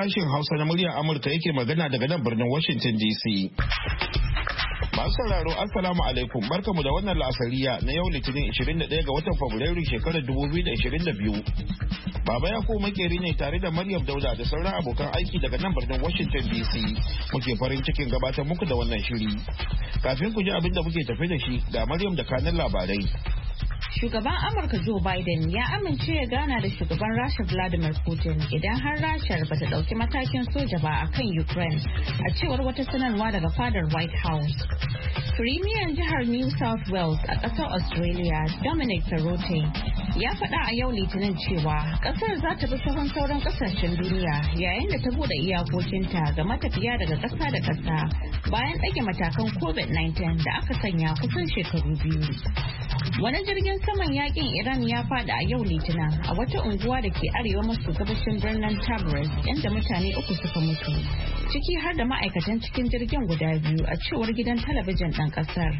sashen Hausa na muryar Amurka yake magana daga nan birnin Washington DC. Masu sauraro Assalamu alaikum, barkamu da wannan la'asariya na yau Litinin 21 ga watan Fabrairu shekarar 2022. Baba Yakubu makeri ne tare da Maryam Dauda da sauran abokan aiki daga nan birnin Washington DC. Muke farin cikin gabatar muku da wannan shiri. Kafin ku ji abin da muke tafe da shi ga Maryam da kanin labarai. Shugaban Amurka Joe Biden ya amince ya gana da shugaban Rasha Vladimir Putin idan har Rashar bata dauki matakin soja ba a kan Ukraine, a cewar wata sanarwa daga fadar White House. Firimiyan jihar New South Wales a ƙasar Australia, Dominic Perrottet, ya faɗa a yau Litinin cewa ƙasar za ta bi sahun sauran ƙasashen duniya yayin da ta buɗe iyakokinta ga matafiya daga ƙasa da ƙasa bayan ɗage matakan COVID-19 da aka sanya kusan shekaru biyu. Wani jirgin saman yakin Iran ya fada a yau Litinin a wata unguwa da ke arewa maso gabashin birnin Tabriz, inda mutane 3 suka mutu, ciki har da ma'aikatan cikin jirgin guda biyu, a cewar gidan talabijin ɗan ƙasar.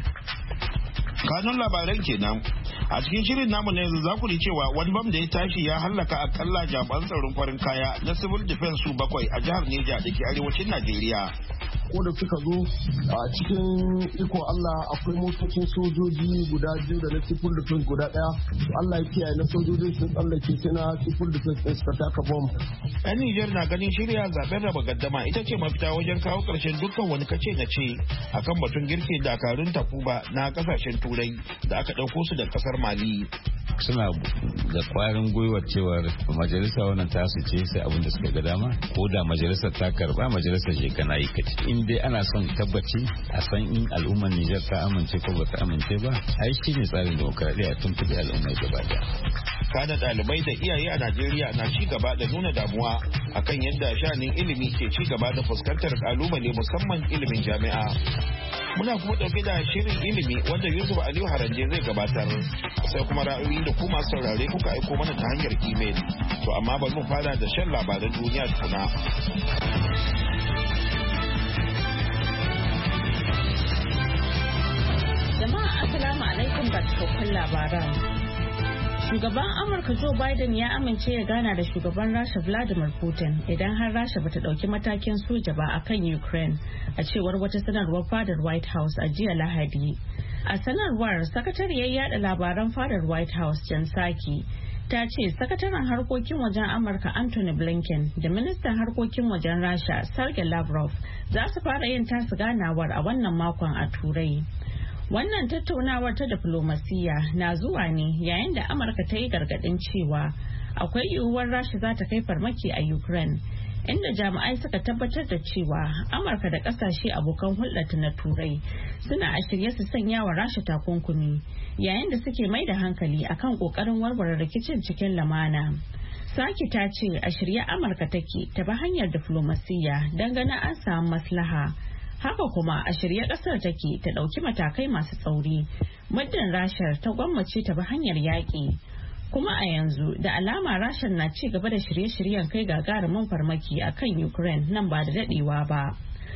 Kanun labaran kenan. A cikin shirin namu na yanzu za ku ji cewa wani bam da ya tashi ya hallaka akalla jami'an tsaron farin kaya na civil defense su 7 a jihar Neja da ke arewacin Najeriya. Ko da suka zo a cikin iko Allah akwai motocin sojoji guda 2 da na civil defense guda 1. Allah ya kiyaye na sojojin sun tsallake sai na civil defense ɗin suka taka bom. Yan Nijar na ganin shirya zaben raba gaddama ita ce mafita wajen kawo ƙarshen dukkan wani kace na ce akan batun girke dakarun takuba na kasashen turai da aka ɗauko su da ƙasar Mali. Suna da kwarin gwiwar cewar majalisa wannan tasu ce sai abin da suka ga dama, ko da majalisar ta karba majalisar je kana yi kaci. In dai ana son tabbaci a san in al'ummar Nijar ta amince ko ba ta amince ba, ai shi ne tsarin demokradiyya tun tuɗe al'ummar gaba da. Kada ɗalibai da iyaye a Najeriya na ci gaba da nuna damuwa akan yadda sha'anin ilimi ke ci gaba da fuskantar kalubale musamman ilimin jami'a. Muna kuma ɗauke da shirin ilimi wanda Yusuf Aliyu Haranje zai gabatar, sai kuma ra'ayoyi da kuma saurare kuka aiko mana ta hanyar imel. To amma bari mu fara da shan labaran duniya tukuna. Jama'a assalamu alaikum ga cikakkun labaran. Shugaban Amurka Joe Biden ya amince ya gana da shugaban Rasha Vladimir Putin idan har Rasha bata dauki matakin soja ba akan Ukraine, a cewar wata sanarwar fadar White House a jiya Lahadi. A sanarwar, sakatariyar yada labaran fadar White House Jen Psaki ta ce sakataren harkokin wajen Amurka Anthony Blinken da ministan harkokin wajen Rasha Sergei Lavrov za su fara yin tasu ganawar a wannan makon a Turai. Wannan tattaunawar ta diflomasiyya na zuwa ne yayin da Amurka ta yi gargadin cewa akwai yiwuwar Rasha za ta kai farmaki a Ukraine, inda jami'ai suka tabbatar da cewa Amurka da kasashe abokan hulɗarta na Turai suna a shirye su sanya wa Rasha takunkumi yayin da suke mai da hankali akan kokarin warware rikicin cikin lamana. Saki ta ce a shirye Amurka take ta bi hanyar diflomasiyya don ganin an samu maslaha. Haka kuma a shirye kasar take ta dauki matakai masu tsauri muddin Rashar ta gwammace ta bi hanyar yaƙi. Kuma a yanzu da alama Rashar na ci gaba da shirye-shiryen kai gagarumin farmaki a kan Ukraine nan ba da dadewa ba.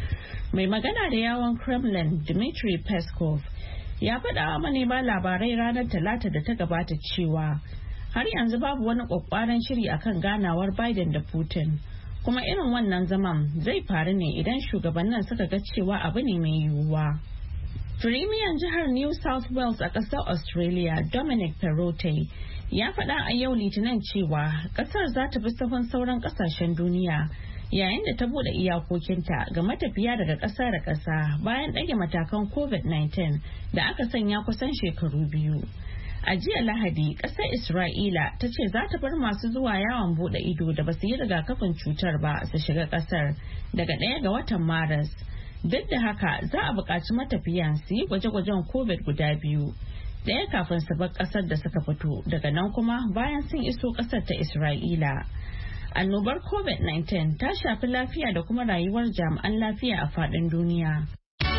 Mai magana da yawon Kremlin Dmitry Peskov ya faɗa wa manema labarai ranar Talata da ta gabata cewa har yanzu babu wani ƙwaƙƙwaran shiri akan ganawar Biden da Putin. Kuma irin wannan zaman zai faru ne idan shugabannin suka ga cewa abu ne mai yiwuwa. Firimiyan jihar New South Wales a ƙasar Australia, Dominic Perrottet, ya faɗa a yau Litinin cewa ƙasar za ta bi sahun sauran ƙasashen duniya yayin da ta buɗe iyakokinta ga matafiya daga ƙasa da ƙasa bayan ɗage matakan COVID-19 da aka sanya kusan shekaru biyu. A jiya Lahadi, ƙasar Isra'ila ta ce za ta bar masu zuwa yawon bude ido da ba su yi rigakafin cutar ba su shiga ƙasar daga 1 ga watan Maris. Duk da haka, za a buƙaci matafiyan su yi gwaje-gwajen COVID guda 2. Ɗaya kafin su bar ƙasar da suka fito, daga nan kuma bayan sun iso ƙasar ta Isra'ila. Annobar COVID-19 ta shafi lafiya da kuma rayuwar jami'an lafiya a faɗin duniya.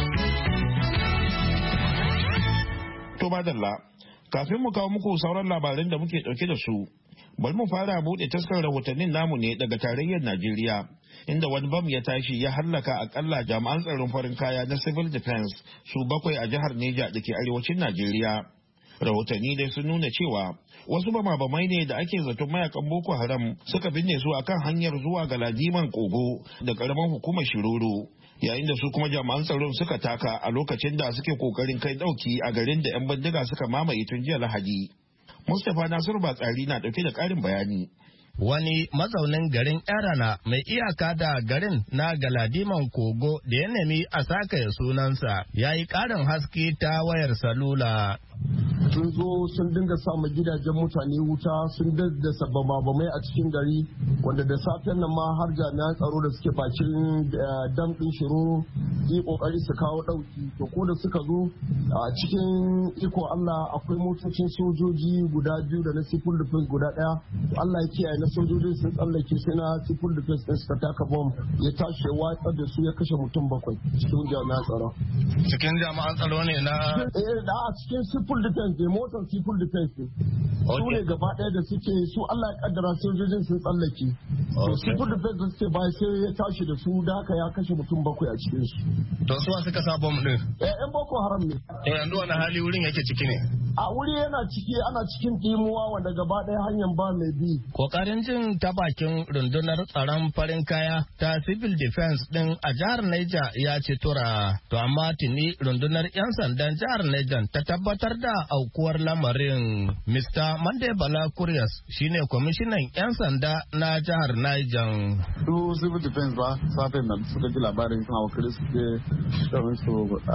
To madalla. Kafin mu kawo muku sauran labaran da muke dauke da su, bari mu fara bude taskar rahotannin namu ne daga tarayyar Najeriya, inda wani bam ya tashi ya hallaka akalla jami'an tsaron farin kaya na civil defense su 7 a jihar Neja da ke arewacin Najeriya. Rahotanni dai sun nuna cewa wasu bama-bamai ne da ake zaton mayakan Boko Haram suka binne su akan hanyar zuwa ga Ladiman Kogo da karamar hukumar Shiroro, yayin da su kuma jami'an tsaron suka taka a lokacin da suke kokarin kai dauki a garin da 'yan bindiga suka mamaye tun jiya Lahadi. Mustapha Nasiru Batsari na dauke da karin bayani. Wani mazaunin garin Yarana mai iyaka da garin na Galadiman Kogo da ya nemi a sakaya sunansa ya yi ƙarin haske ta wayar salula. Sun zo sun dinga samun gidajen mutane wuta, sun daddasa bamabamai a cikin gari, wanda da safen nan ma har jami'an tsaro da suke bakin dam ɗin Shiro yi kokari su kawo ɗauki. To ko da suka zo a cikin iko Allah akwai motocin sojoji guda biyu da na civil defense guda ɗaya. Allah ya kiyaye na sojojin sun tsallake sai na civil defense ɗin suka taka bom ya tashi ya watsar da su ya kashe mutum 7 cikin jami'an tsaro. Cikin jami'an tsaro ne na? Da a cikin civil defense ne, motar civil defense ne. Su ne gaba ɗaya da suke su Allah ya kaddara sojojin sun tsallake. To civil defense da suke bai sai ya tashi da su da haka ya kashe mutum 7 a cikin su. To su suka sa bom ɗin? Yan Boko Haram ne. To yanzu wani hali wurin yake ciki ne? A wuri yana ciki ana cikin ɗimuwa wanda gaba ɗaya hanyar ba mai bi. Kokarin jin ta bakin rundunar tsaron farin kaya ta civil defense din a jihar Niger ya ce tura. To amma tuni rundunar 'yan sandan jihar Niger ta tabbatar da aukuwar lamarin. Mr. Monday Bala Kurias shine kwamishinan 'yan sanda na jihar Niger. Su civil defense ba safen nan suka ji labarin suna wakilai suke domin su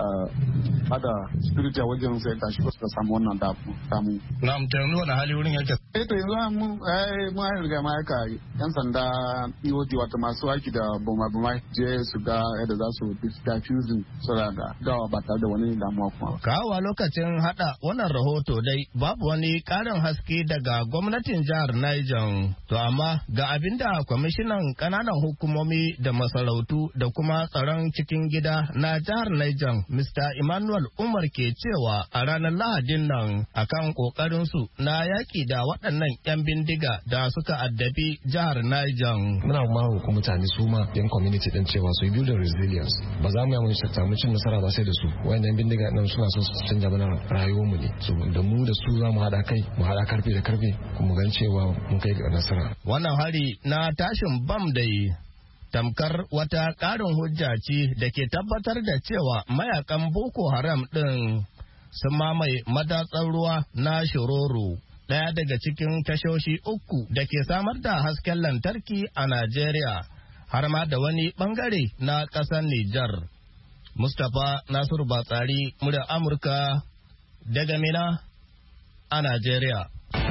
hada security a wajen sai tashi suka samu wannan da samu. Na mutane wani hali wurin yake? To yanzu mun riga ma aika 'yan sanda EOD wata masu aiki da boma je su ga yadda za su diffusing sura da gawa ba tare da wani damuwa kuma. Kawa lokacin hada wannan rahoto dai babu wani karin haske daga gwamnatin jihar Niger. To amma ga abin da kwamishinan kananan hukumomi da masarautu da kuma tsaron cikin gida na jihar Niger Mr. Emmanuel Umar ke cewa a ranar Lahadin nan akan kokarin su na yaki da waɗannan 'yan bindiga da suka addabi jihar Niger. Muna ma mutane su ma yan community din cewa su build resilience. Ba za mu yi mu cin nasara ba sai da su. Wayannan bindiga nan suna so su canja mana rayuwar mu ne. So da mu da su za mu hada kai, mu hada karfe da karfe kuma gan cewa mun kai ga nasara. Wannan hari na tashin bam dai tamkar wata ƙarin hujja ce da ke tabbatar da cewa mayakan Boko Haram ɗin sun mamaye madatsar ruwa na Shiroro, ɗaya daga cikin tashoshi 3 da ke samar da hasken lantarki a Najeriya, har ma da wani ɓangare na ƙasar Nijar. Mustapha Nasiru Batsari, muryar Amurka daga Mina a Najeriya.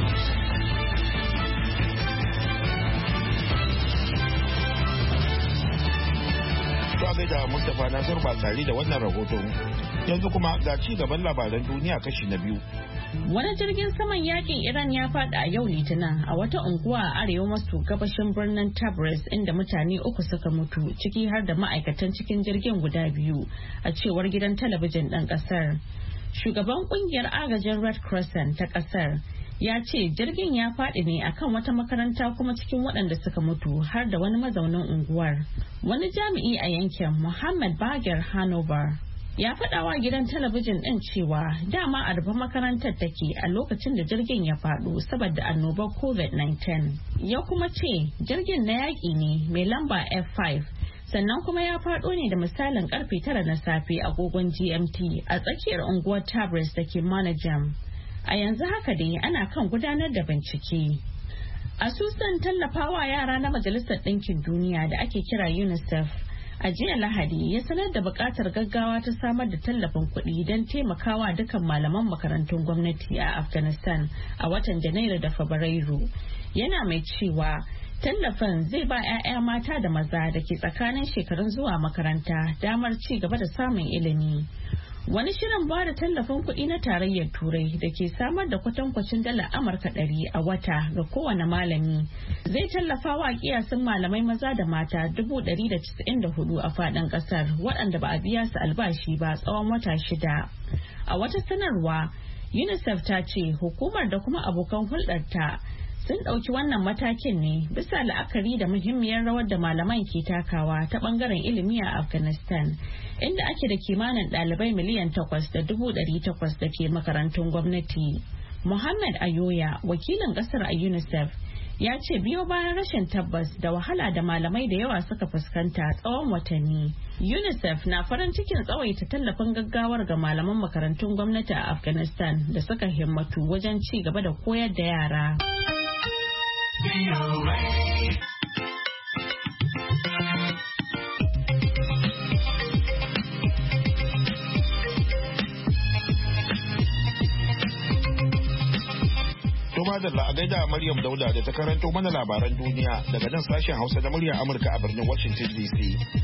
Da Mustapha Nasir Batsari da wannan rahoton. Yanzu kuma ga ci gaban labaran duniya kashi na 2. Wani jirgin saman yakin Iran ya faɗi a yau Litinin a wata unguwa a arewa maso gabashin birnin Tabriz inda mutane 3 suka mutu ciki har da ma'aikatan cikin jirgin guda 2 a cewar gidan talabijin ɗan ƙasar. Shugaban ƙungiyar agajin Red Crescent ta ƙasar ya ce jirgin ya faɗi ne akan wata makaranta kuma cikin waɗanda suka mutu har da wani mazaunin unguwar. Wani jami'i a yankin Muhammad Bagir Hanover ya faɗawa gidan talabijin ɗin cewa dama a rufe makarantar take a lokacin da jirgin ya faɗo saboda annobar COVID-19. Ya kuma ce jirgin na yaƙi ne mai lamba F5 sannan kuma ya faɗo ne da misalin karfe 9 na safe agogon GMT a tsakiyar unguwar Tabriz da ke Manajam. A yanzu haka dai ana kan gudanar da bincike. Asusun tallafawa yara na Majalisar Ɗinkin Duniya da ake kira UNICEF a jiya Lahadi ya sanar da buƙatar gaggawa ta samar da tallafin kuɗi don taimakawa dukkan malaman makarantun gwamnati a Afghanistan a watan Janairu da Fabrairu. Yana mai cewa tallafin zai ba 'ya'ya mata da maza da ke tsakanin shekarun zuwa makaranta damar ci gaba da samun ilimi. Wani shirin ba da tallafin kuɗi na tarayyar Turai da ke samar da kwatankwacin dala Amurka 100 a wata ga kowane malami zai tallafa wa kiyasin malamai maza da mata 194 a faɗin ƙasar waɗanda ba a biya su albashi ba tsawon wata 6. A wata sanarwa, UNICEF ta ce hukumar da kuma abokan hulɗarta sun ɗauki wannan matakin ne bisa la'akari da muhimmiyar rawar da malaman ke takawa ta ɓangaren ilimi a Afghanistan, inda ake da kimanin ɗalibai miliyan 8.800 da ke makarantun gwamnati. Muhammad Ayoya, wakilin ƙasar a UNICEF, ya ce biyo bayan rashin tabbas da wahala da malamai da yawa suka fuskanta tsawon watanni, UNICEF na farin cikin tsawaita tallafin gaggawar ga malaman makarantun gwamnati a Afghanistan da suka himmatu wajen ci gaba da koyar da yara. Madalla a gaida Maryam Dauda da ta karanto mana labaran duniya daga nan sashen Hausa da muryar Amurka a birnin Washington DC.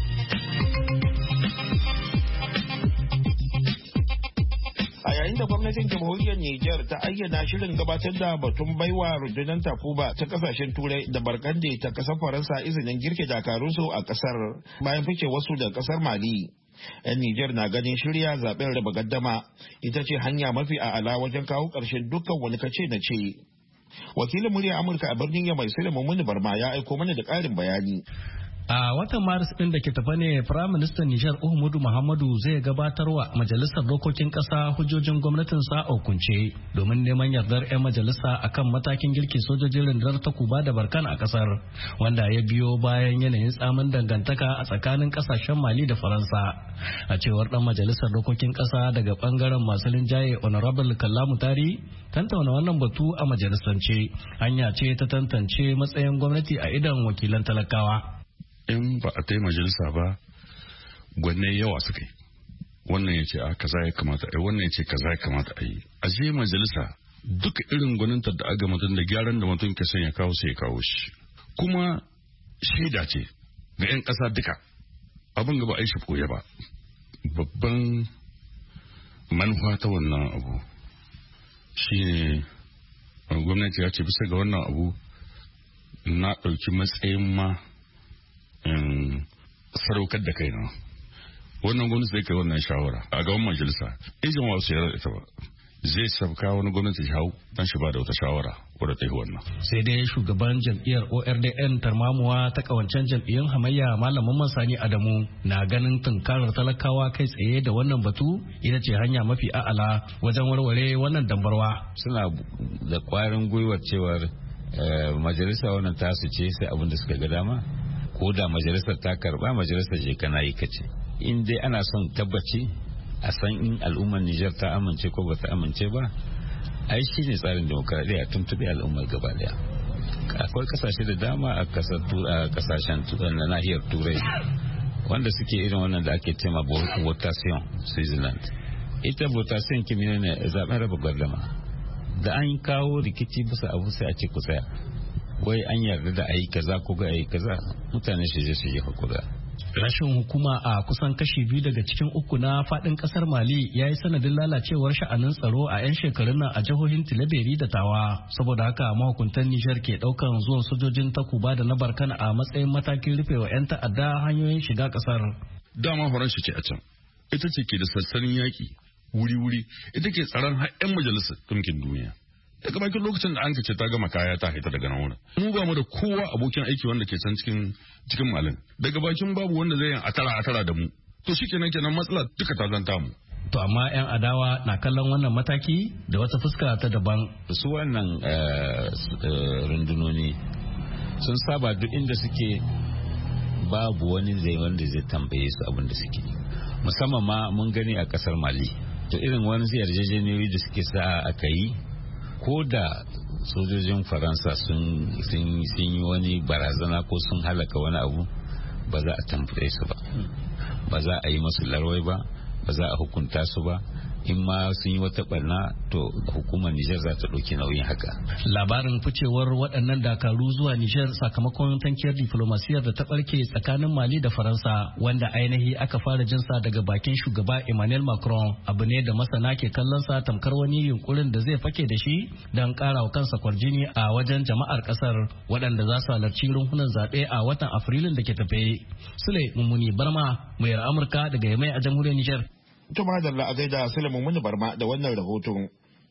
A yayin da gwamnatin jamhuriyar Nijar ta ayyana shirin gabatar da batun baiwa rundunar Takuba ta kasashen Turai da Barkande ta kasar Faransa izinin girke dakarunsu a kasar bayan fice wasu da kasar Mali. 'Yan Nijar na ganin shirya zaben raba gaddama ita ce hanya mafi a'ala wajen kawo ƙarshen dukkan wani kace na ce. Wakilin murya Amurka a birnin Yamai Sulaiman Muni Barma ya aiko mana da ƙarin bayani. A watan Maris ɗin da ke tafa ne Firaministan Nijar Uhumudu Muhammadu zai gabatarwa Majalisar Dokokin Ƙasa hujjojin gwamnatinsa a hukunce domin neman yardar 'yan majalisa akan matakin girkin sojojin rundunar Takuba da Barkan a ƙasar, wanda ya biyo bayan yanayin tsamin dangantaka a tsakanin ƙasashen Mali da Faransa. A cewar ɗan Majalisar Dokokin Ƙasa daga ɓangaren masu linjaye Honorable Kallamu Tari, tantauna wannan batu a majalisance hanya ce ta tantance matsayin gwamnati a idon wakilan talakawa. In ba a tai majalisa ba gwanne yawa suka yi, wannan ya ce a kaza ya kamata a yi, wannan ya ce kaza ya kamata a yi. A je majalisa duka irin gwanintar da aga mutum da gyaran da mutum ke son ya kawo sai ya kawo shi, kuma shaida ce ga 'yan ƙasa duka. Abin gaba a yi shi koya ba. Babban manufa ta wannan abu shi ne gwamnati ya ce bisa ga wannan abu na ɗauki matsayin ma sadaukar da kaina. Wannan gwamnati zai kai wannan shawara a gaban majalisa, in jama'a su yarda ita ba zai sabka wani gwamnati ya hau dan shi ba da wata shawara wadda ta yi wannan. Sai dai shugaban jam'iyyar ORDN tarmamuwa ta kawancen jam'iyyun hamayya Malam Mamman Sani Adamu na ganin tunkarar talakawa kai tsaye da wannan batu ita ce hanya mafi a'ala wajen warware wannan dambarwa. Suna da kwarin gwiwar cewar majalisa wannan tasu ce sai abin da suka ga dama, ko da majalisar ta karba majalisar je kana yi kace. In dai ana son tabbaci a san in al'ummar Nijar ta amince ko bata amince ba, ai shi ne tsarin demokradiyya tuntuɓe al'ummar gaba daya. Akwai kasashe da dama a kasashen na nahiyar Turai wanda suke irin wannan da ake cema votation Switzerland. Ita votation kimiyya ne zaben raba gardama, da an kawo rikici bisa abu sai a ce ku tsaya, wai an yarda da ayi kaza ko ga ayi kaza, mutane su je hakura. Rashin hukuma a kusan kashi 2 daga cikin 3 na fadin kasar Mali ya yi sanadin lalacewar sha'anin tsaro a 'yan shekarun nan a jihohin Tilaberi da Tawa. Saboda haka mahukuntan Nijar ke daukan zuwan sojojin Takuba da na Barkan a matsayin matakin rufewa 'yan ta'adda hanyoyin shiga kasar. Dama Faransa ce a can, ita ce ke da sassanin yaki wuri-wuri, ita ke tsaron har 'yan majalisar ɗinkin duniya. Daga bakin lokacin da an ce ta gama kaya ta haita daga nan wurin, mu ba mu da kowa abokin aiki wanda ke can cikin malin. Daga bakin babu wanda zai yin atara da mu, to shikenan matsala duka ta zanta mu. To amma 'yan adawa na kallon wannan mataki da wata fuska ta daban. Su wannan rundunoni sun saba duk inda suke babu wani wanda zai tambaye su abin da suke, musamman ma mun gani a kasar Mali. To irin wani yarjejeniyoyi da suke sa aka yi, ko da sojojin Faransa sun yi wani barazana ko sun halaka wani abu, ba za a tambaye su ba, ba za a yi masu larwai ba, ba za a hukunta su ba. In ma sun yi wata barna, to hukumar Nijar za ta ɗauki nauyin haka. Labarin ficewar waɗannan dakaru zuwa Nijar sakamakon tankiyar diflomasiyar da ta ɓarke tsakanin Mali da Faransa, wanda ainihi aka fara jinsa daga bakin shugaba Emmanuel Macron, abu ne da masana ke kallon sa tamkar wani yunkurin da zai fake da shi don ƙara wa kansa kwarjini a wajen jama'ar ƙasar waɗanda za su halarci runhunan zaɓe a watan Afrilun da ke tafe. Sule Mummuni Barma, muryar Amurka daga Yamai a jamhuriyar Nijar. Tuma da a gaida Sulaiman Muni Barma da wannan rahoton.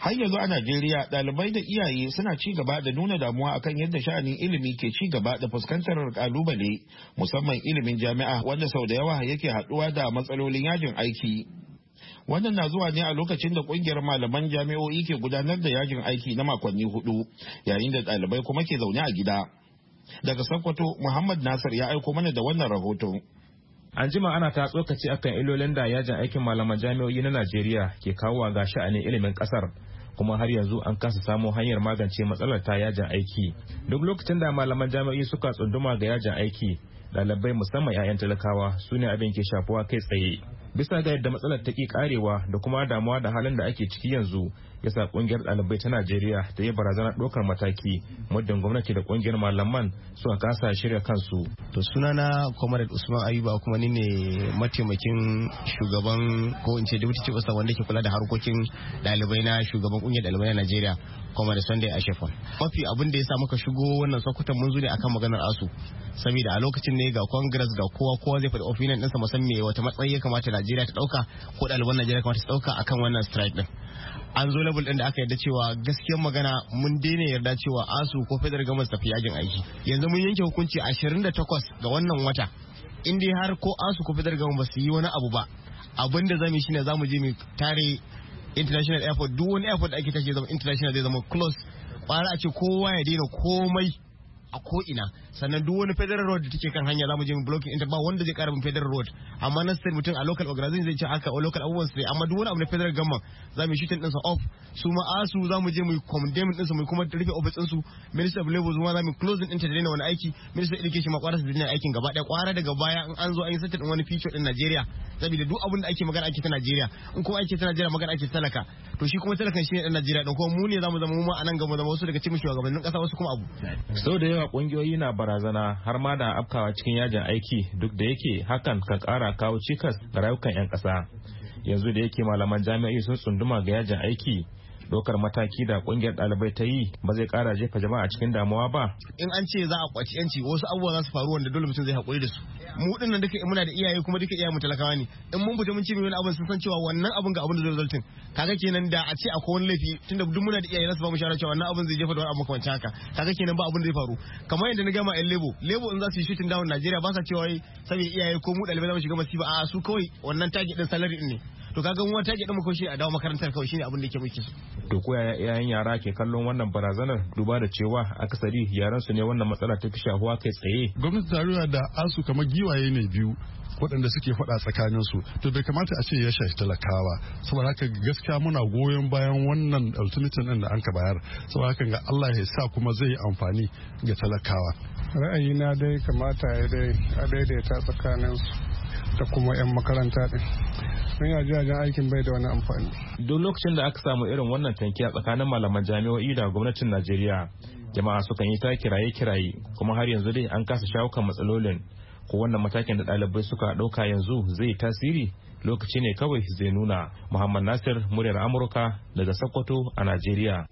Har yanzu a Najeriya ɗalibai da iyaye suna ci gaba da nuna damuwa akan yadda sha'anin ilimi ke ci gaba da fuskantar kalubale musamman ilimin jami'a wanda sau da yawa yake haɗuwa da matsalolin yajin aiki. Wannan na zuwa ne a lokacin da kungiyar malaman jami'o'i ke gudanar da yajin aiki na makonni 4 yayin da ɗalibai kuma ke zaune a gida. Daga Sokoto, Muhammad Nasir ya aiko mana da wannan rahoton. An jima ana ta tsokaci akan illolin da yajin aikin malaman jami'o'i na Najeriya ke kawowa ga sha'anin ilimin kasar. Kuma har yanzu an kasa samo hanyar magance matsalar ta yajin aiki. Duk lokacin da malaman jami'o'i suka tsunduma ga yajin aiki, ɗalibai musamman 'ya'yan talakawa su ne abin ke shafuwa kai tsaye. Bisa ga yadda matsalar ta ki karewa da kuma damuwa da halin da ake ciki yanzu, yasa kungiyar ɗalibai ta Najeriya ta yi barazanar ɗaukar mataki muddin gwamnati da kungiyar malaman suka kasa shirya kansu. To sunana Comrade Usman Ayuba kuma ni ne mataimakin shugaban ko in ce deputy chief of wanda ke kula da harkokin ɗalibai na shugaban kungiyar ɗalibai na Najeriya Comrade Sunday Ashefon. Mafi abin da ya sa muka shigo wannan sokutan mun zo ne akan maganar ASU. Saboda a lokacin ne ga Congress ga kowa zai faɗi opinion ɗinsa musamman wata matsayi ya kamata Najeriya ta ɗauka ko ɗaliban Najeriya kamata ta ɗauka akan wannan strike ɗin. An zo level ɗin da aka yarda cewa gaskiyar magana mun daina yarda cewa ASU ko federal government tafi yajin aiki. Yanzu mun yanke hukunci 28 ga wannan wata. In dai har ko ASU ko federal government ba su yi wani abu ba, abin da zamu yi shine zamu je mu tare international airport, duk wani airport da ake tashi zama international zai zama close. Kwara a ce kowa ya daina komai a ko ina, sannan duk wani federal road da take kan hanya zamu je mu blocking inta ba wanda zai kara bin federal road, amma na state mutum a local organization zai ce haka o local abubuwan sai, amma duk wani abu na federal government zamu shooting din sa off. Su ma ASU zamu je mu condemn din sa mu kuma rufe office din su. Minister of Labor zuwa zamu closing din ta daina wani aiki. Minister of Education ma kwara su daina aikin gaba daya, kwara daga baya in an zo an yi setting wani feature din Najeriya, saboda duk abin da ake magana ake ta Najeriya, in kuma ake ta Najeriya magana ake talaka, to shi kuma talakan shi ne dan Najeriya dan kuma mu ne zamu zama mu ma anan gaba zama wasu daga cikin shugabannin kasa wasu kuma abu. Sau da yawa kungiyoyi na barazana har ma da afkawa cikin yajin aiki, duk da yake hakan kan kara kawo cikas ga rayukan 'yan ƙasa. Yanzu da yake malaman jami'ai sun tsunduma ga yajin aiki, dokar mataki da kungiyar ɗalibai ta yi ba zai kara jefa jama'a cikin damuwa ba. In an ce za a kwaci yanci, wasu abubuwa za su faru wanda dole mutum zai haƙuri da su. Mu dinnan duka muna da iyaye kuma duka iyayen mu talakawa ne. In mun fita mun ci wani abin sun san cewa wannan abin ga abin da zai resultin. Kaga kenan da a ce akwai wani laifi tunda duk muna da iyaye za su ba mu shawara cewa wannan abin zai jefa da wani abu makamancin haka. Kaga kenan ba abin da zai faru. Kamar yadda na gama Lebo in za su yi shooting down Najeriya ba sa cewa saboda iyaye ko mu ɗalibai za mu shiga masifa, a su kawai wannan target din salary din ne. To kaga mu target din mu kawai shi a dawo makarantar kawai shine abin da yake muke so. To ko yayan yara ke kallon wannan barazanar duba da cewa akasari yaran su ne wannan matsala ta fi shahuwa kai tsaye. Gwamnati tarayya da ASU kamar giwaye ne biyu waɗanda suke faɗa tsakanin su, to bai kamata a ce ya shafi talakawa. Saboda haka gaskiya muna goyon bayan wannan alternative din da an ka bayar, saboda haka ga Allah ya sa kuma zai yi amfani ga talakawa. Ra'ayina dai kamata ya a daidaita tsakanin su da kuma 'yan makaranta din. Sun yaji aikin bai da wani amfani. Duk lokacin da aka samu irin wannan tankiya tsakanin malaman jami'o'i da gwamnatin Najeriya, jama'a sukan yi ta kiraye-kiraye, kuma har yanzu dai an kasa shawo kan matsalolin. Ko wannan matakin da ɗalibai suka ɗauka yanzu zai tasiri, lokaci ne kawai zai nuna. Muhammad Nasir, muryar Amurka daga Sokoto a Najeriya.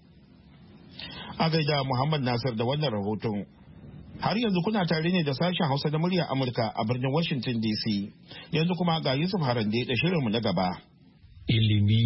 A gaida Muhammad Nasir da wannan rahoton. Har yanzu kuna tare ne da sashen Hausa da muryar Amurka a birnin Washington DC. Yanzu kuma ga Yusuf Harande da shirinmu na gaba. Ilimi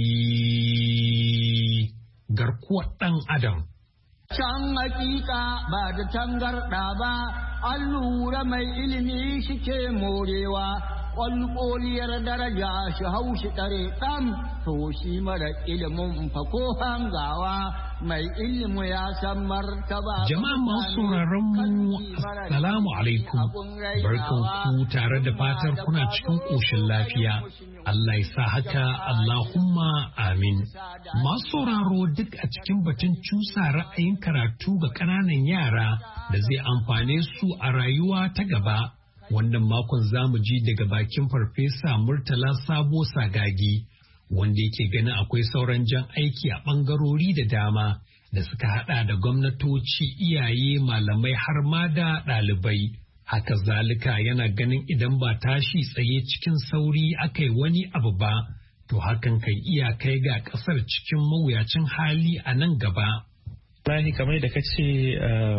garkuwar ɗan Adam. Can hakika ba da tangarɗa ba, an lura mai ilimi shi ke morewa, ƙwalƙoliyar daraja shi hau shi ɗare ɗan, to shi mara ilimin fako hangawa, mai ilimi ya san martaba. Jama'a masu sauraron mu, Assalamu alaikum, barkan ku tare da fatar kuna cikin ƙoshin lafiya. Allah ya sa haka, Allahumma amin. Masu sauraro duk a cikin batun cusa ra'ayin karatu ga ƙananan yara da zai amfane su a rayuwa ta gaba. Wannan makon zamu ji daga bakin Farfesa Murtala Sabo Sagagi, wanda yake ganin akwai sauran jan aiki a ɓangarori da dama da suka haɗa da gwamnatoci, iyaye, malamai har ma da ɗalibai. Haka zalika yana ganin idan ba tashi tsaye cikin sauri aka yi wani abu ba, to hakan kan iya kai ga ƙasar cikin mawuyacin hali a nan gaba. Lahi kamar da kace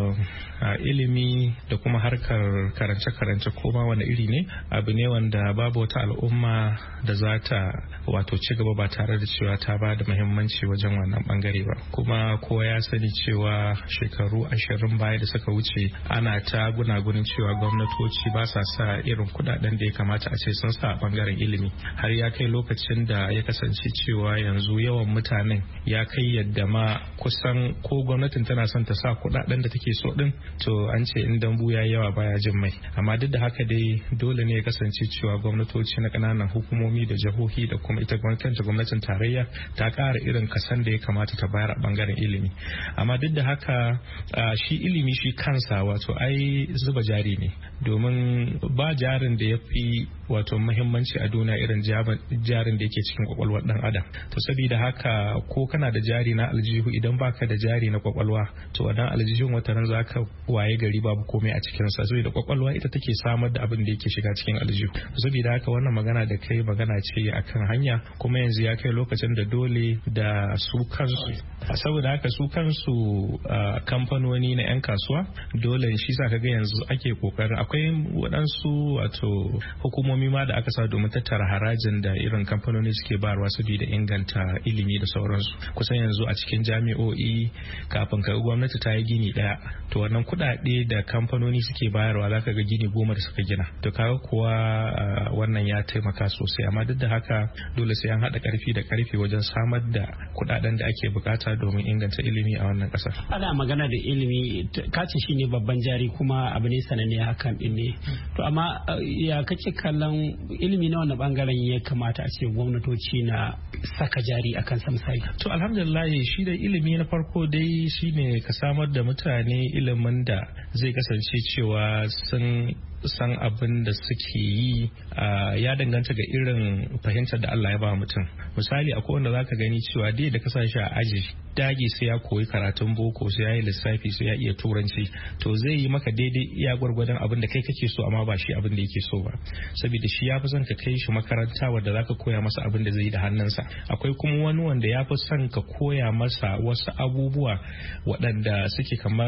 ilimi da kuma harkar karance-karance koma wani iri ne abu ne wanda babu wata al'umma da za ta wato ci gaba ba tare da cewa ta ba da muhimmanci wajen wannan bangare ba. Kuma kowa ya sani cewa shekaru 20 baya da suka wuce ana ta gunagunin cewa gwamnatoci ba sa sa irin kudaden da ya kamata a ce sun sa a bangaren ilimi, har ya kai lokacin da ya kasance cewa yanzu yawan mutanen ya kai yadda ma kusan ko gwamnatin tana son ta sa kudaden da take so din, to an ce in dambu ya yawa baya jin mai. Amma duk da haka dai dole ne ya kasance cewa gwamnatoci na kananan hukumomi da jihohi da kuma ita gwamnatin tarayya ta kara irin kasan da ya kamata ta bayar a bangaren ilimi. Amma duk da haka shi ilimi shi kansa wato ai zuba jari ne, domin ba jarin da ya fi wato muhimmanci a duniya irin jarin da yake cikin kwakwalwar dan adam. To saboda haka ko kana da jari na aljihu idan baka da jari na kwakwalwa to wannan aljihun wata ran zaka waye gari babu komai a cikin sa, saboda kwakwalwa ita take samar da abin da yake shiga cikin aljihu. Saboda haka wannan magana da kai magana ce akan hanya, kuma yanzu ya kai lokacin da dole da su kansu saboda haka su kansu kamfanoni na 'yan kasuwa dole shi sa kaga yanzu ake kokarin akwai waɗansu wato hukumomi ma da aka sa domin tattara harajin da irin kamfanoni suke bayarwa saboda inganta ilimi da sauransu. Kusan yanzu a cikin jami'o'i kafin ka gwamnati ta yi gini daya, to wannan kuɗaɗe da kamfanoni suke bayarwa zaka ga gini 10 da suka gina. To kaga kuwa wannan ya taimaka sosai, amma duk da haka dole sai an haɗa ƙarfi da ƙarfi wajen samar da kuɗaɗen da ake bukata domin inganta ilimi a wannan ƙasar. Ana magana da ilimi kace shi ne babban jari kuma abu ne sananne hakan din ne. To amma ya kake kallon ilimi na wannan bangaren ya kamata a ce gwamnatoci na saka jari akan sa misali? To alhamdulillah shi da ilimi na farko dai shine ka samar da mutane ilimin da zai kasance cewa sun san abin da suke yi ya danganta ga irin fahimtar da Allah ya ba mutum. Misali akwai wanda zaka gani cewa dai da kasashe a aji dage sai ya koyi karatun boko, sai ya yi lissafi, sai ya iya turanci, to zai yi maka daidai iya gwargwadon abin da kai kake so amma ba shi abin da yake so ba, saboda shi ya fi son ka kai shi makaranta wadda zaka koya masa abin da zai yi da hannunsa. Akwai kuma wani wanda ya fi son ka koya masa wasu abubuwa waɗanda suke kamar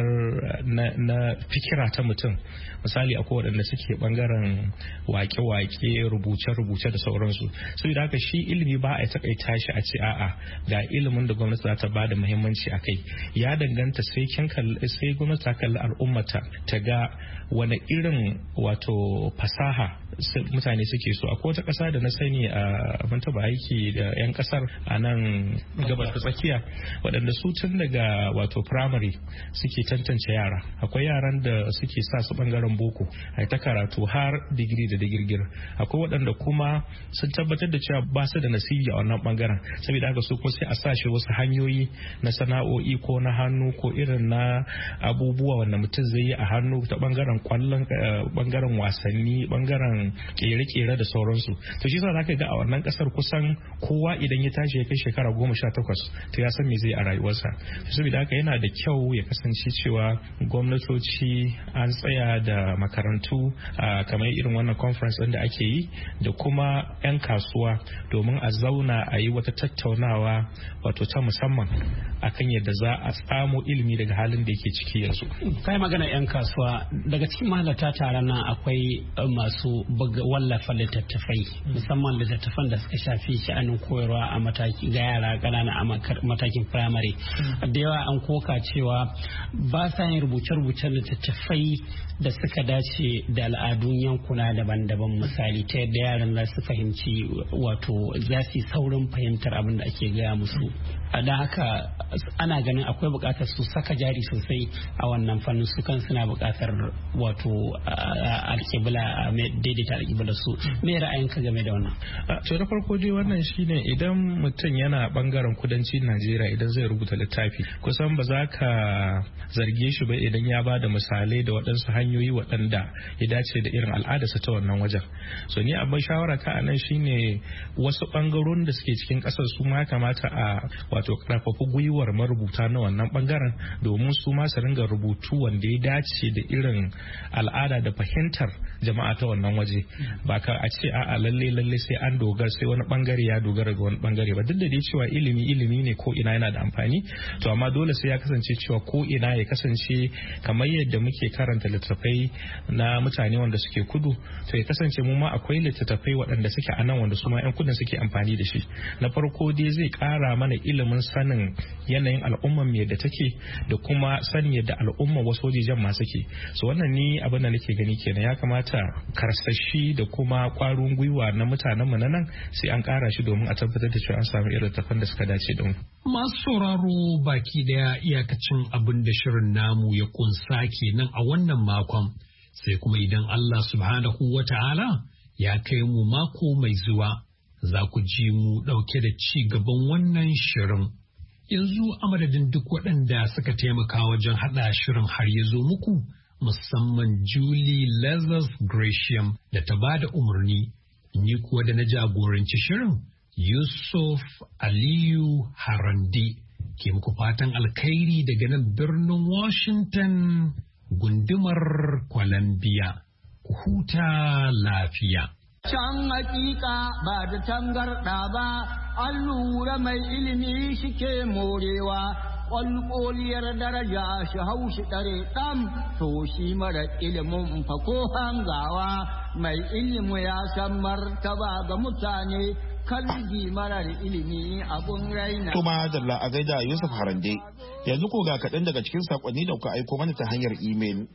na fikira ta mutum. Misali akwai waɗanda suke bangaren wake-wake, rubuce-rubuce da sauransu. Saboda haka shi ilimi ba a takaita shi a ce a'a ga ilimin da gwamnati za ta bada muhimmanci a kai. Ya danganta sai gwamnati ta kalli al'ummata ta ga wani irin wato fasaha mutane suke so. Akwai wata ƙasa da na sani a ban taba aiki da 'yan ƙasar a nan gabas ta tsakiya waɗanda su tun daga wato primary suke tantance yara. Akwai yaran da suke sa su bangaren boko a ta karatu har digiri da digirgir. Akwai waɗanda kuma sun tabbatar da cewa ba su da nasibi a wannan bangaren, saboda haka su kuma sai a sa shi wasu hanyoyi na sana'o'i ko na hannu ko irin na abubuwa wanda mutum zai yi a hannu ta bangaren kwallon, bangaren wasanni, bangaren kere-kere da sauransu. To shi sa zaka ga a wannan kasar kusan kowa idan ya tashi ya kai shekara 18 to ya san me zai a rayuwarsa. Saboda haka yana da kyau ya kasance cewa gwamnatoci an tsaya da makarantu kamar irin wannan conference ɗin da ake yi da kuma 'yan kasuwa domin a zauna a yi wata tattaunawa wato ta musamman akan yadda za a tsamo ilimi daga halin da yake ciki yanzu. Kai magana 'yan kasuwa, daga cikin mahalarta taron nan akwai masu wallafa littattafai, musamman littattafan da suka shafi sha'anin koyarwa a mataki ga yara ƙanana a matakin firamare. Da yawa an koka cewa ba sa yin rubuce-rubucen littattafai da suka dace da al'adun yankuna daban-daban, misali ta yadda yaran za su fahimci wato za su yi saurin fahimtar abin da ake gaya musu. Da haka ana ganin akwai buƙatar su saka jari sosai a wannan fannin, su kan suna buƙatar wato alƙibla, daidaita alƙibla su. Me ra'ayinka game da wannan? To da farko dai wannan shine idan mutum yana bangaren kudancin Najeriya idan zai rubuta littafi kusan ba za ka zarge shi ba idan ya ba da misalai da waɗansu hanyoyi waɗanda ya dace da irin al'adarsa ta wannan wajen. So ni abin shawara ka a nan shine wasu bangarorin da suke cikin ƙasar su ma kamata a wato karfafa gwiwar marubuta na wannan bangaren domin su ma su ringa rubutu wanda ya dace da irin al'ada da fahimtar jama'a ta wannan waje ba ka a ce a'a lalle sai an dogara sai wani bangare ya dogara ga wani bangare ba duk da dai cewa ilimi ne ko ina yana da amfani to amma dole sai ya kasance cewa ko ina ya kasance kamar yadda muke karanta littattafai na mutane wanda suke kudu to ya kasance mu ma akwai littattafai waɗanda suke a nan wanda su ma 'yan kudin suke amfani da shi. Na farko dai zai ƙara mana ilimin sanin yanayin al'ummar mu yadda take da kuma sanin yadda al'ummar wasu wajejen ma suke. So wannan ni abin da nake gani kenan ya kamata karsashi da kuma ƙwarin gwiwa na mutanen mu na nan sai an ƙara shi domin a tabbatar da cewa an samu irin littattafan da suka dace da mu. Masu sauraro baki daya iyakacin abin da shirin namu ya kunsa kenan a wannan makon sai kuma idan Allah subhanahu wa ta'ala ya kai mu mako mai zuwa za ku ji mu ɗauke da ci gaban wannan shirin. Yanzu a madadin duk waɗanda suka taimaka wajen haɗa shirin har ya zo muku musamman Julie Lazarus Gresham da ta ba da umarni, ni kuwa da na jagoranci shirin Yusuf Aliyu Harande ke muku fatan alkhairi daga nan birnin Washington gundumar Columbia. Ku huta lafiya. Can hakika ba da tangarɗa ba, an lura mai ilimi shike morewa, ƙwalƙoliyar daraja shi haushi ɗare ɗan, to shi mara ilimin fako hangawa, mai ilimi ya san martaba ga mutane, kalgi marar ilimi abun raina. Tuma Dalla a gaida Yusuf Harande, yanzu ko ga kaɗan daga cikin saƙonni da kuka aiko mana ta hanyar imel.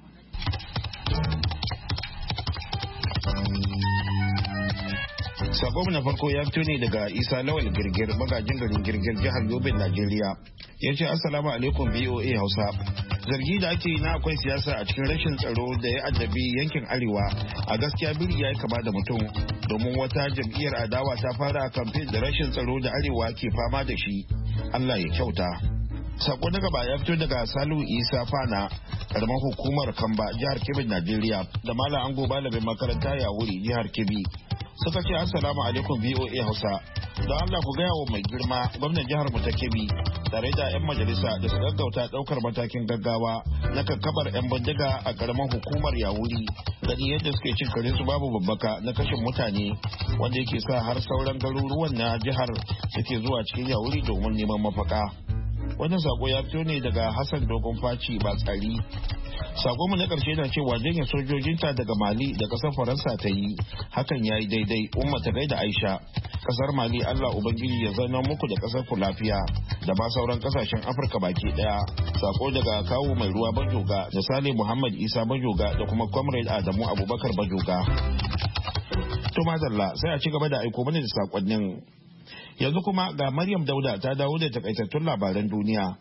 Sakon na farko ya fito ne daga Isa Lawal Girgir, magajin garin Girgir, jihar Yobe, Najeriya. Ya ce Assalamu alaikum BOA Hausa. Zargi da ake yi na akwai siyasa a cikin rashin tsaro da ya addabi yankin Arewa, a gaskiya biri ya yi kama da mutum, domin wata jam'iyyar adawa ta fara kamfen da rashin tsaro da Arewa ke fama da shi. Allah ya kyauta. Sako na gaba ya fito daga Salu Isa Fana, karamar hukumar Kamba, jihar Kebbi, Najeriya, da Malam Ango Balabin makaranta ya wuri, jihar Kebbi. Suka ce Assalamu alaikum BOA Hausa. Don Allah ku gaya wa mai girma gwamnan jihar mu ta Kebbi tare da 'yan majalisa da su gaggauta daukar matakin gaggawa na kakkabar 'yan bindiga a karamar hukumar Yawuri, gani yadda suke cin kare su babu babbaka na kashin mutane, wanda yake sa har sauran garuruwan na jihar suke zuwa cikin Yawuri domin neman mafaka. Wannan sako ya fito ne daga Hassan Dogon Faci Batsari. Sako mu na karshe na cewa janye sojojinta daga Mali da kasar Faransa ta yi, hakan ya yi daidai. Umma ta gaida Aisha. Kasar Mali, Allah Ubangiji ya zama muku da kasar ku lafiya da ma sauran kasashen Afirka baki daya. Sako daga kawu mai ruwa Bajoga da Sale Muhammad Isa Bajoga da kuma Comrade Adamu Abubakar Bajoga. To madalla, sai a ci gaba da aiko mana da sakonnin. Yanzu kuma ga Maryam Dauda ta dawo da takaitattun labaran duniya.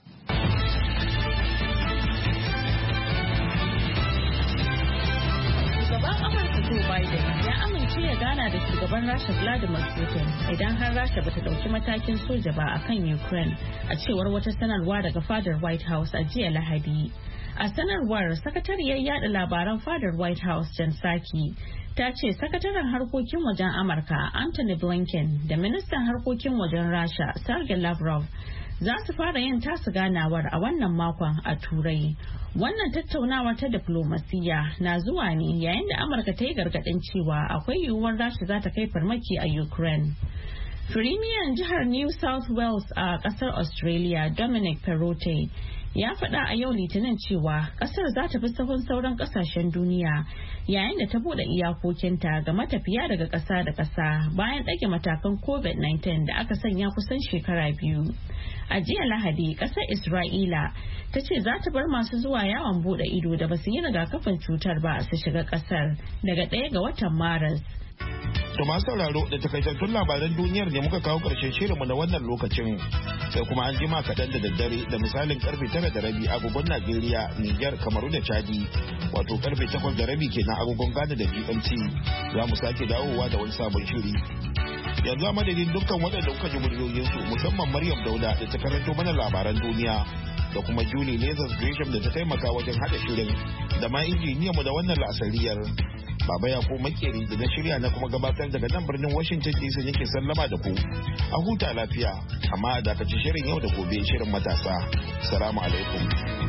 Biden ya amince ya gana da shugaban Rasha Vladimir Putin idan har Rasha bata dauki matakin soja ba akan Ukraine, a cewar wata sanarwa daga fadar White House a jiya Lahadi. A sanarwar, sakatariyar yada labaran fadar White House Jen Psaki ta ce sakataren harkokin wajen Amurka Anthony Blinken da ministan harkokin wajen Rasha Sergei Lavrov za su fara yin tasu ganawar a wannan makon a Turai. Wannan tattaunawa ta diplomasiya na zuwa ne yayin da Amurka ta yi gargaɗin cewa akwai yiwuwar Rasha za ta kai farmaki a Ukraine. Firimiyan jihar New South Wales a ƙasar Australia Dominic Perrottet ya faɗa a yau Litinin cewa ƙasar za ta fi sahun sauran ƙasashen duniya yayin da ta buɗe iyakokinta ga matafiya daga ƙasa da ƙasa bayan ɗage matakan COVID-19 da aka sanya kusan shekara biyu. A jiya Lahadi, ƙasar Isra'ila ta ce za ta bar masu zuwa yawon buɗe ido da ba su yi rigakafin cutar ba su shiga ƙasar daga 1 ga watan Maris. To masu sauraro da takaitattun labaran duniyar ne muka kawo ƙarshen shirinmu na wannan lokacin, sai kuma an jima kaɗan da daddare da misalin karfe 9:30 agogon Najeriya, Nijar, Kamaru da Chadi, wato karfe 8:30 kenan agogon Ghana da GMT, za mu sake dawowa da wani sabon shiri. Yanzu a madadin dukkan waɗanda kuka ji muryoyinsu, musamman Maryam Dauda da ta karanto mana labaran duniya, da kuma Julie Lazarus Gresham da ta taimaka wajen haɗa shirin, da ma injiniyanmu da wannan la'asariyar. Baba Yakubu Makeri da na shirya na kuma gabatar daga nan birnin Washington DC yake sallama da ku. A huta lafiya, amma a dakaci shirin yau da gobe shirin matasa. Salamu alaikum.